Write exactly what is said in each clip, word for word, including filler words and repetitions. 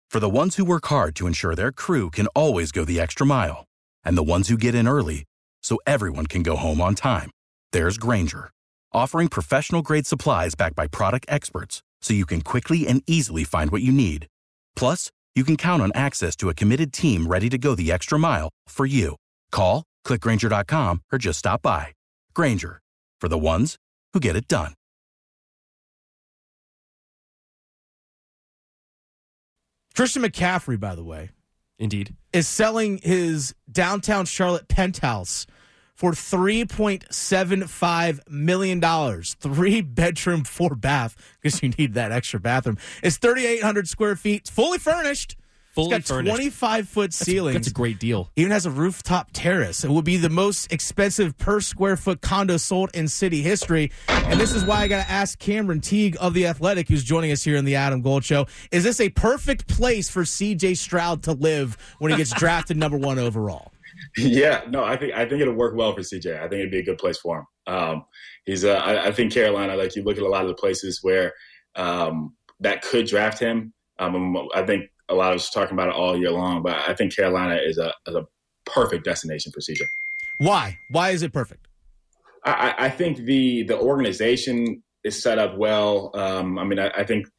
For the ones who work hard to ensure their crew can always go the extra mile, and the ones who get in early so everyone can go home on time, there's Grainger, offering professional-grade supplies backed by product experts so you can quickly and easily find what you need. Plus, you can count on access to a committed team ready to go the extra mile for you. Call, click Grainger dot com, or just stop by. Grainger, for the ones who get it done. Christian McCaffrey, by the way, indeed, is selling his downtown Charlotte penthouse for three point seven five million dollars. Three bedroom, four bath, because you need that extra bathroom. It's thirty-eight hundred square feet, fully furnished. Fully it's got furnished. twenty-five foot ceilings. That's a great deal. Even has a rooftop terrace. It will be the most expensive per square foot condo sold in city history. And this is why I got to ask Cameron Teague of The Athletic, who's joining us here in the Adam Gold Show. Is this a perfect place for C J Stroud to live when he gets drafted number one overall? Yeah, no, I think I think it'll work well for C J. I think it'd be a good place for him. Um, he's, uh, I, I think Carolina, like you look at a lot of the places where um, that could draft him. Um, I think a lot of us are talking about it all year long, but I think Carolina is a, is a perfect destination for C J. Why? Why is it perfect? I, I think the the organization is set up well. Um, I mean, I, I think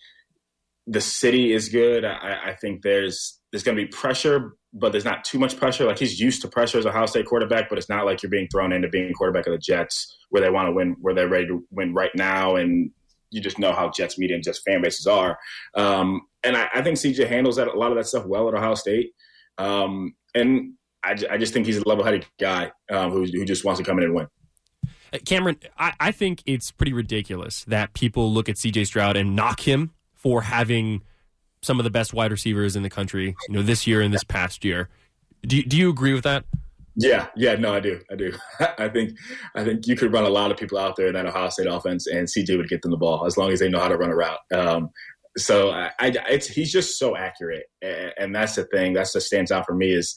the city is good. I, I think there's there's going to be pressure, but there's not too much pressure. Like, he's used to pressure as a Ohio State quarterback, but it's not like you're being thrown into being quarterback of the Jets where they want to win, where they're ready to win right now. And you just know how Jets media and Jets fan bases are. Um, and I, I think C J handles that, a lot of that stuff well at Ohio State. Um, and I, I just think he's a level-headed guy um, who, who just wants to come in and win. Cameron, I, I think it's pretty ridiculous that people look at C J Stroud and knock him for having some of the best wide receivers in the country, you know, this year and this past year. Do you, do you agree with that? Yeah, yeah, no, I do, I do. I think, I think you could run a lot of people out there in that Ohio State offense, and C J would get them the ball as long as they know how to run a route. Um, so I, I, it's, he's just so accurate, and, and that's the thing. That's what stands out for me is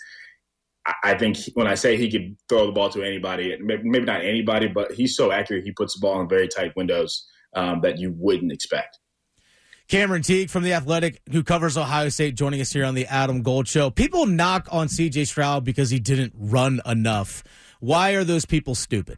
I, I think when I say he could throw the ball to anybody, maybe, maybe not anybody, but he's so accurate. He puts the ball in very tight windows um, that you wouldn't expect. Cameron Teague from The Athletic, who covers Ohio State, joining us here on the Adam Gold Show. People knock on C J Stroud because he didn't run enough. Why are those people stupid?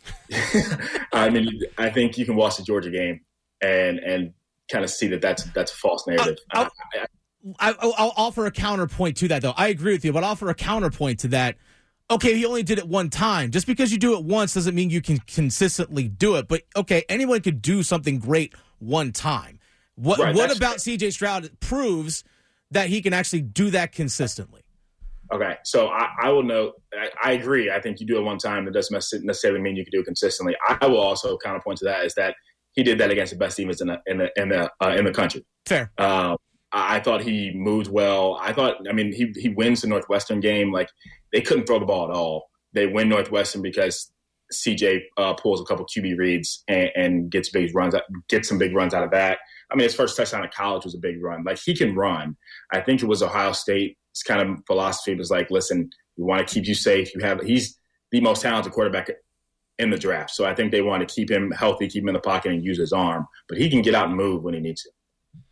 I mean, I think you can watch the Georgia game and and kind of see that that's, that's a false narrative. I'll, I'll, I'll, I'll offer a counterpoint to that, though. I agree with you, but I'll offer a counterpoint to that. Okay, he only did it one time. Just because you do it once doesn't mean you can consistently do it. But, okay, anyone could do something great one time. What right, what about C J Stroud proves that he can actually do that consistently? Okay, so I, I will note, I, I agree. I think you do it one time. It doesn't necessarily mean you can do it consistently. I will also counterpoint to that is that he did that against the best teams in the in the in the, uh, in the country. Fair. Um, I, I thought he moved well. I thought, I mean, he he wins the Northwestern game. Like, they couldn't throw the ball at all. They win Northwestern because C J uh, pulls a couple Q B reads and, and gets big runs, gets some big runs out of that. I mean, his first touchdown in college was a big run. Like, he can run. I think it was Ohio State's kind of philosophy was like, listen, we want to keep you safe. You have he's the most talented quarterback in the draft. So I think they want to keep him healthy, keep him in the pocket, and use his arm. But he can get out and move when he needs to.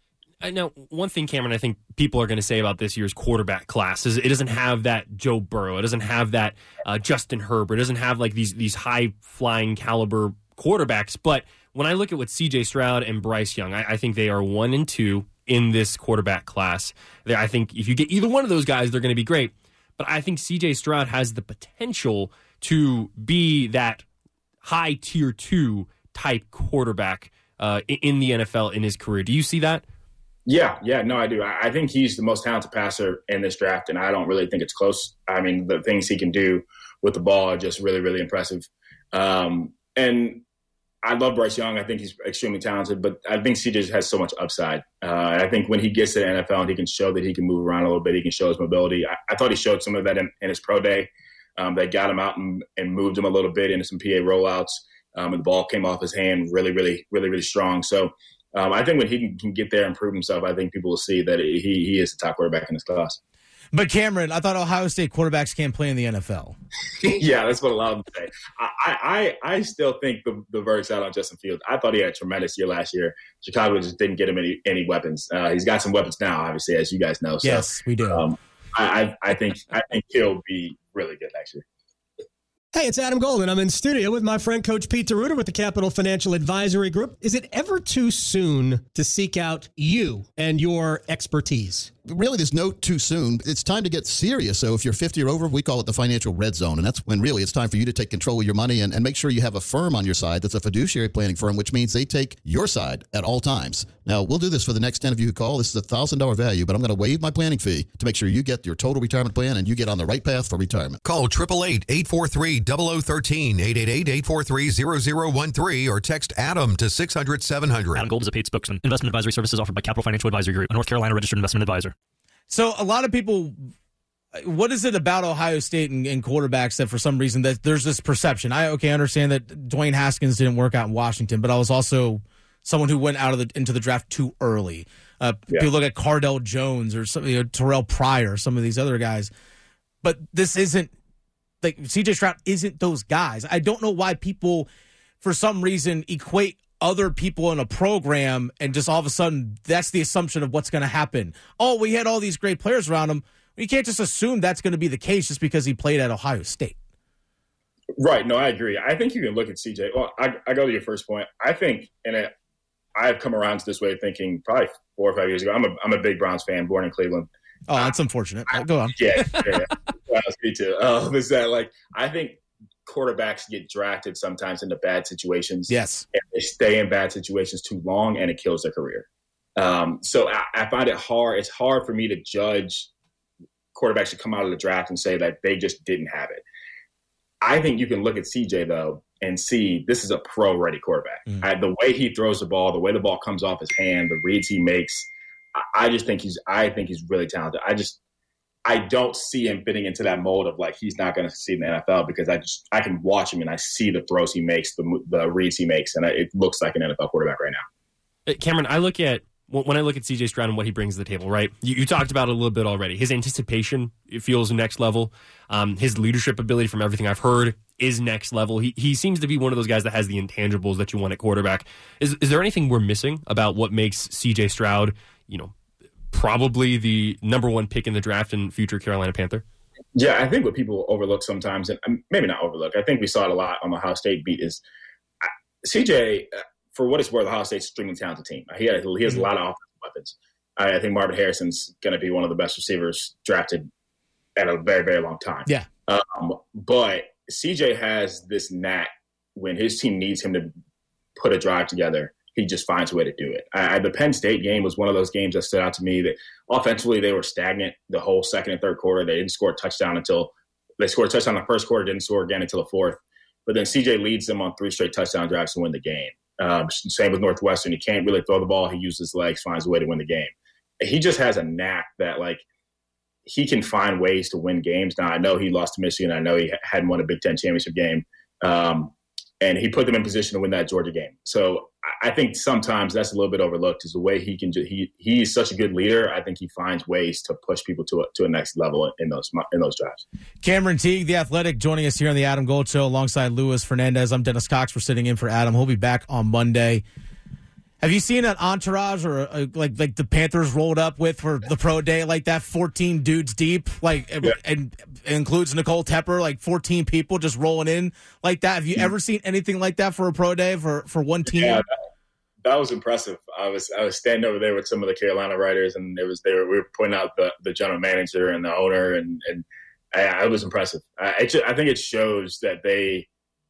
I know one thing, Cameron, I think people are going to say about this year's quarterback class is it doesn't have that Joe Burrow. It doesn't have that uh, Justin Herbert. It doesn't have like these these high-flying caliber quarterbacks. But when I look at what C J Stroud and Bryce Young, I, I think they are one and two in this quarterback class. They, I think if you get either one of those guys, they're going to be great. But I think C J Stroud has the potential to be that high tier two type quarterback uh, in the N F L in his career. Do you see that? Yeah, yeah, no, I do. I think he's the most talented passer in this draft, and I don't really think it's close. I mean, the things he can do with the ball are just really, really impressive. Um, and I love Bryce Young. I think he's extremely talented, but I think C J has so much upside. Uh, I think when he gets to the N F L and he can show that he can move around a little bit, he can show his mobility. I, I thought he showed some of that in, in his pro day. Um, they got him out and, and moved him a little bit into some P A rollouts, um, and the ball came off his hand really, really, really, really strong. So um, I think when he can, can get there and prove himself, I think people will see that he he is the top quarterback in this class. But Cameron, I thought Ohio State quarterbacks can't play in the N F L. Yeah, that's what a lot of them say. I, I, I still think the, the verdict's out on Justin Fields. I thought he had a tremendous year last year. Chicago just didn't get him any, any weapons. Uh, he's got some weapons now, obviously, as you guys know. So, yes, we do. Um, I, I, I think I think he'll be really good next year. Hey, it's Adam Golden. I'm in studio with my friend Coach Pete DeRuiter with the Capital Financial Advisory Group. Is it ever too soon to seek out you and your expertise? Really, there's no too soon. It's time to get serious. So if you're fifty or over, we call it the financial red zone. And that's when really it's time for you to take control of your money and, and make sure you have a firm on your side that's a fiduciary planning firm, which means they take your side at all times. Now, we'll do this for the next ten of you who call. This is a one thousand dollars value, but I'm going to waive my planning fee to make sure you get your total retirement plan and you get on the right path for retirement. Call eight eight eight, eight four three, zero zero one three, eight eight eight, eight four three, zero zero one three, or text Adam to six hundred, seven hundred. Adam Gold is a paid spokesman. Investment advisory services offered by Capital Financial Advisory Group, a North Carolina registered investment advisor. So a lot of people, what is it about Ohio State and, and quarterbacks that for some reason that there's this perception? I okay, I understand that Dwayne Haskins didn't work out in Washington, but I was also someone who went out of the into the draft too early. Uh, yeah. People look at Cardell Jones or some, you know, Terrell Pryor, some of these other guys, but this isn't like C J Stroud isn't those guys. I don't know why people, for some reason, equate other people in a program and just all of a sudden that's the assumption of what's going to happen. Oh, we had all these great players around him. You can't just assume that's going to be the case just because he played at Ohio State. Right. No, I agree. I think you can look at C J. Well, I, I go to your first point. I think, and it, I've come around to this way of thinking probably four or five years ago. I'm a, I'm a big Browns fan, born in Cleveland. Oh, that's uh, unfortunate. I, go on. Yeah. yeah, yeah. Me too. Um, is that like, I think quarterbacks get drafted sometimes into bad situations. Yes. And they stay in bad situations too long and it kills their career. Um, so I, I find it hard. It's hard for me to judge quarterbacks that come out of the draft and say that they just didn't have it. I think you can look at C J though and see this is a pro ready quarterback. Mm. I, the way he throws the ball, the way the ball comes off his hand, the reads he makes, I, I just think he's, I think he's really talented. I just, I don't see him fitting into that mold of like he's not going to succeed in the N F L because I just I can watch him and I see the throws he makes, the the reads he makes, and it looks like an N F L quarterback right now. Cameron, I look at when I look at C J Stroud and what he brings to the table. Right, you, you talked about it a little bit already. His anticipation it feels next level. Um, his leadership ability, from everything I've heard, is next level. He he seems to be one of those guys that has the intangibles that you want at quarterback. Is is there anything we're missing about what makes C J Stroud, you know, probably the number one pick in the draft and future Carolina Panther? Yeah, I think what people overlook sometimes, and maybe not overlook, I think we saw it a lot on the Ohio State beat, is C J, for what it's worth, Ohio State's an extremely talented team. He, had, he has a lot of offensive weapons. I, I think Marvin Harrison's going to be one of the best receivers drafted at a very, very long time. Yeah. Um, but C J has this knack when his team needs him to put a drive together. He just finds a way to do it. I, the Penn State game was one of those games that stood out to me that offensively they were stagnant the whole second and third quarter. They didn't score a touchdown until they scored a touchdown in the first quarter, didn't score again until the fourth. But then C J leads them on three straight touchdown drives to win the game. Um, same with Northwestern. He can't really throw the ball. He uses his legs, finds a way to win the game. He just has a knack that, like, he can find ways to win games. Now, I know he lost to Michigan. I know he hadn't won a Big Ten championship game. Um, and he put them in position to win that Georgia game. So I think sometimes that's a little bit overlooked is the way he can – he he's such a good leader. I think he finds ways to push people to a, to a next level in those in those drives. Cameron Teague, The Athletic, joining us here on the Adam Gold Show alongside Luis Fernandez. I'm Dennis Cox. We're sitting in for Adam. He'll be back on Monday. Have you seen an entourage or a, like like the Panthers rolled up with for the pro day like that? fourteen dudes deep, like yeah. and, and includes Nicole Tepper, like fourteen people just rolling in like that. Have you ever seen anything like that for a pro day for, for one team? Yeah, that, that was impressive. I was I was standing over there with some of the Carolina writers, and it was they were, we were pointing out the, the general manager and the owner, and and I, it was impressive. I I think it shows that they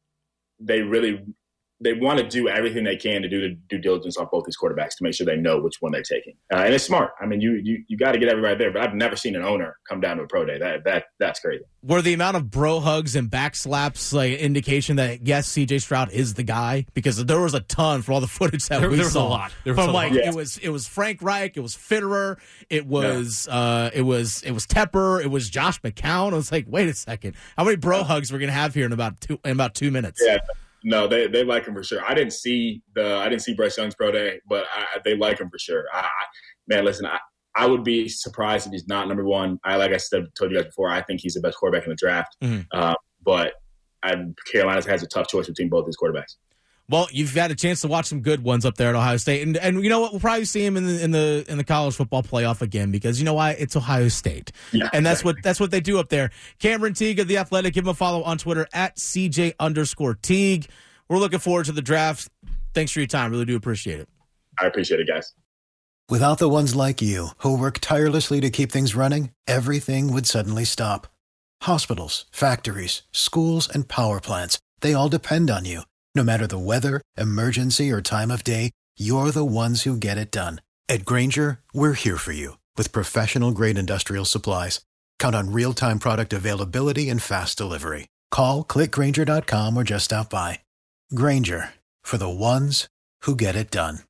they really. They want to do everything they can to do the due diligence on both these quarterbacks to make sure they know which one they're taking. Uh, and it's smart. I mean, you you you got to get everybody there, but I've never seen an owner come down to a pro day. That that that's crazy. Were the amount of bro hugs and back slaps like indication that yes, C J Stroud is the guy? Because there was a ton for all the footage that there, we there saw. Was a lot. There was From a like lot. it was it was Frank Reich, it was Fitterer, it was yeah. uh, it was it was Tepper, it was Josh McCown. I was like, wait a second, how many bro hugs we're gonna have here in about two in about two minutes? Yeah. No, they they like him for sure. I didn't see the I didn't see Bryce Young's pro day, but I, they like him for sure. I, I, man, listen, I, I would be surprised if he's not number one. I like I said, told you guys before, I think he's the best quarterback in the draft. Mm-hmm. Uh, but I, Carolina has a tough choice between both these quarterbacks. Well, you've had a chance to watch some good ones up there at Ohio State, and and you know what? We'll probably see him in the in the in the college football playoff again because you know why? It's Ohio State, yeah, and that's exactly. what that's what they do up there. Cameron Teague of the Athletic, give him a follow on Twitter at C J underscore Teague. We're looking forward to the draft. Thanks for your time. Really do appreciate it. I appreciate it, guys. Without the ones like you who work tirelessly to keep things running, everything would suddenly stop. Hospitals, factories, schools, and power plants—they all depend on you. No matter the weather, emergency, or time of day, you're the ones who get it done. At Grainger, we're here for you with professional-grade industrial supplies. Count on real-time product availability and fast delivery. Call, click Grainger dot com, or just stop by. Grainger, for the ones who get it done.